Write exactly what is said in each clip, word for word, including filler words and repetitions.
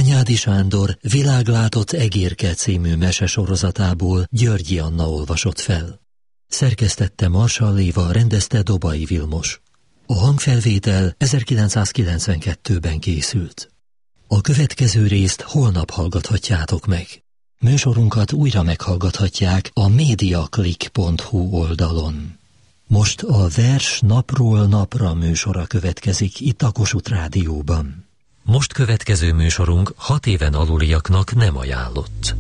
Bányádi Sándor Világlátott egérke című mesesorozatából Györgyi Anna olvasott fel. Szerkesztette Marsall Éva, rendezte Dobai Vilmos. A hangfelvétel ezerkilencszázkilencvenkettőben készült. A következő részt holnap hallgathatjátok meg. Műsorunkat újra meghallgathatják a mediaclick pont hu oldalon. Most a Vers napról napra műsora következik itt a Kossuth Rádióban. Most következő műsorunk hat éven aluliaknak nem ajánlott.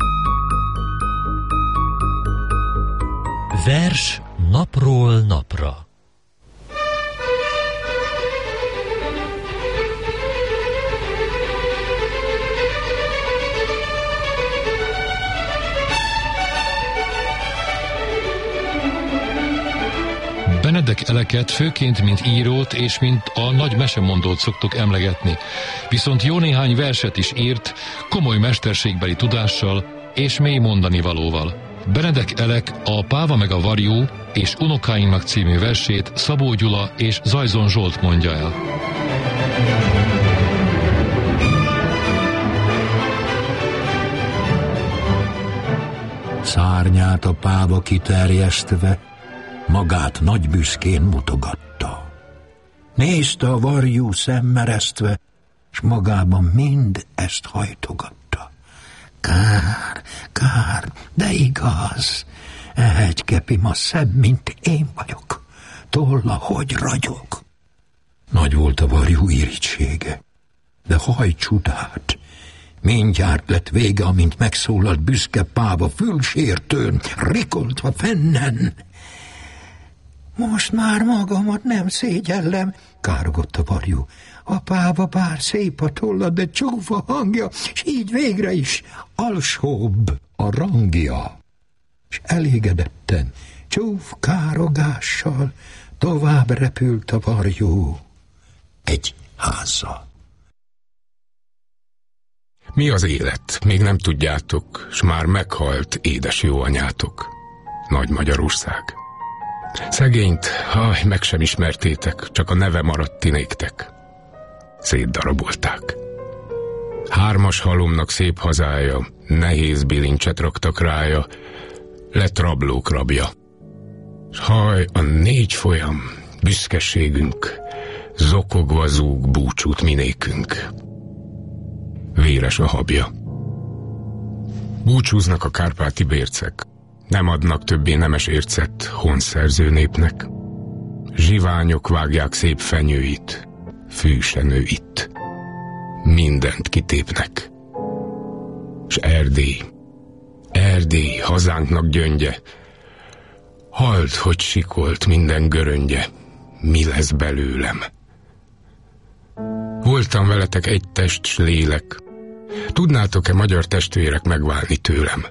Vers napról napra. Benedek Eleket főként mint írót és mint a nagy mesemondót szoktuk emlegetni, viszont jó néhány verset is írt, komoly mesterségbeli tudással és mély mondani valóval. Benedek Elek a Páva meg a varjú és Unokáinknak című versét Szabó Gyula és Zajzon Zsolt mondja el. Szárnyát a páva kiterjesztve, magát nagy büszkén mutogatta. Nézte a varjú szemmeresztve, s magában mind ezt hajtogatta. Kár, kár, de igaz, e hegykepi ma szebb, mint én vagyok. Tolla, hogy ragyog. Nagy volt a varjú irítsége, de haj csodát. Mindjárt lett vége, amint megszólalt büszke páva fülsértőn, rikoltva fennen. Most már magamat nem szégyellem, károgott a varjú. A páva bár szép a tolla, de csúfa hangja, s így végre is alsóbb a rangja. S elégedetten, csúf károgással tovább repült a varjú egy házzal. Mi az élet? Még nem tudjátok, s már meghalt édes jó anyátok. Nagy Magyarország. Szegényt, haj, meg sem ismertétek, csak a neve maradt ti néktek. Szétdarabolták. Hármas halomnak szép hazája, nehéz bilincset raktak rája, lett rablók rabja. S haj, a négy folyam, büszkeségünk, zokogva zúg búcsút minékünk. Véres a habja. Búcsúznak a kárpáti bércek, nem adnak többé nemes ércet honszerző népnek. Zsiványok vágják szép fenyőit, fű se nő itt. Mindent kitépnek. S Erdély, Erdély, hazánknak gyöngye, hallt, hogy sikolt minden göröngye, mi lesz belőlem. Voltam veletek egy test s lélek, tudnátok-e magyar testvérek megválni tőlem?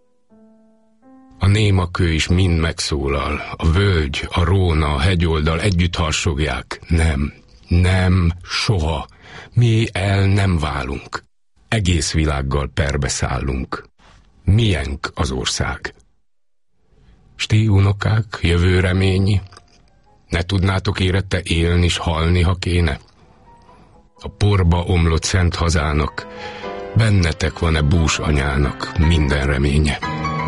A némakő is mind megszólal, a völgy, a róna, a hegyoldal együtt harsogják. Nem, nem, soha, mi el nem válunk. Egész világgal perbe szállunk. Mienk az ország. S ti unokák, jövő reményi, ne tudnátok érette élni s halni, ha kéne? A porba omlott szent hazának, bennetek van-e bús anyának minden reménye?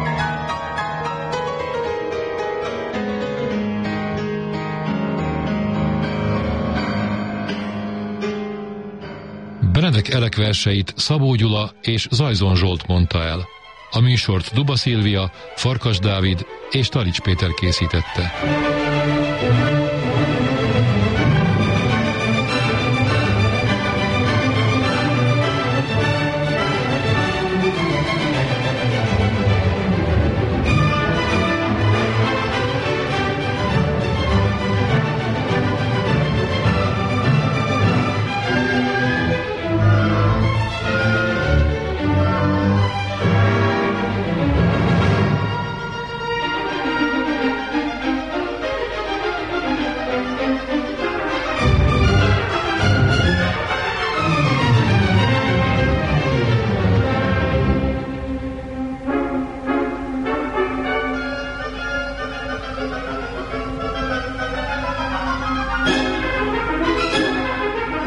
Benedek Elek verseit Szabó Gyula és Zajzon Zsolt mondta el. A műsort Duba Szilvia, Farkas Dávid és Talics Péter készítette.